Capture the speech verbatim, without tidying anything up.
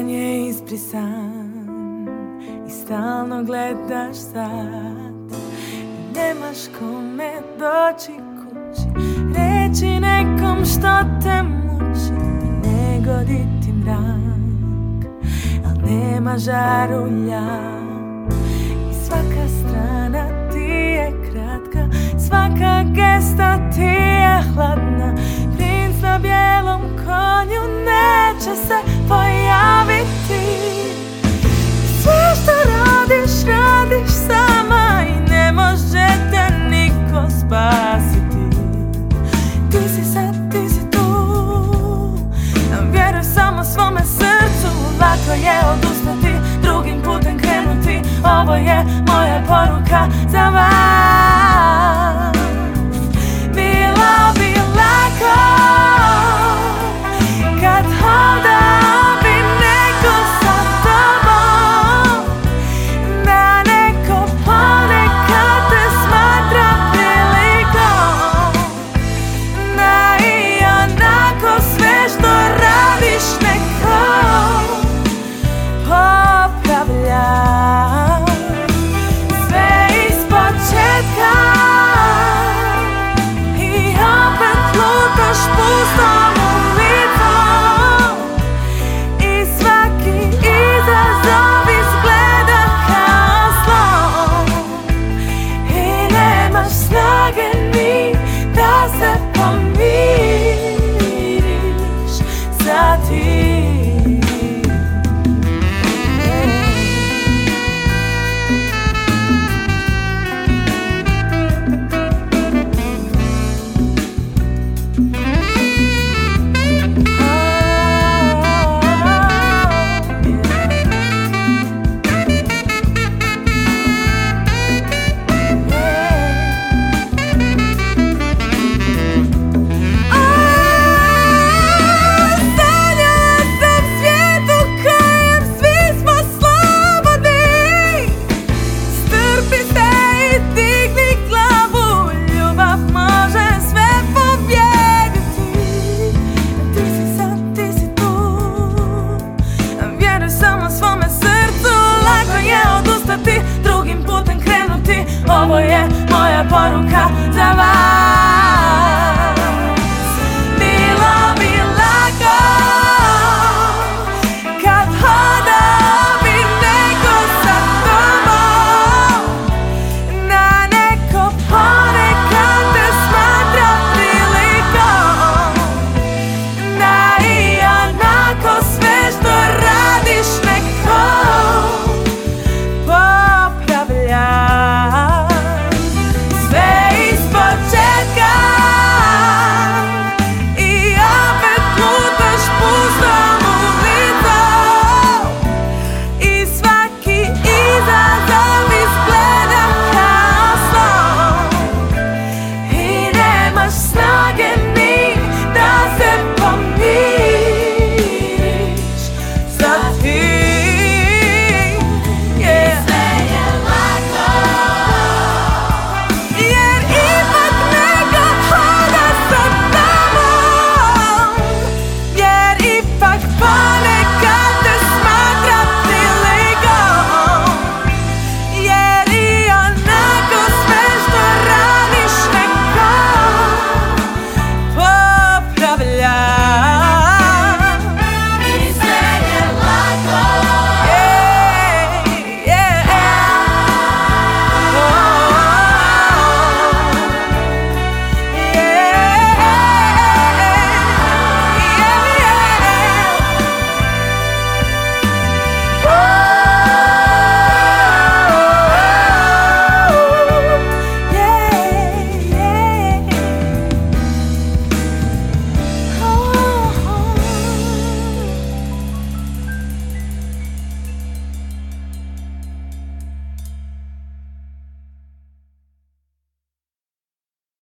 Dan je izbrisan i stalno gledaš sad i nemaš kome doći kući, reći nekom što te muči i ne godi ti mrak, al nema žarulja i svaka strana ti je kratka, svaka gesta ti je hladna. Princ na bijelom konju neće se pojaviti. Sve što radiš, radiš sama i ne može te niko spasiti. Ti si sad, ti si tu, vjeruj samo svome srcu. Lako je odustati, drugim putem krenuti. Ovo je moja poruka za vas.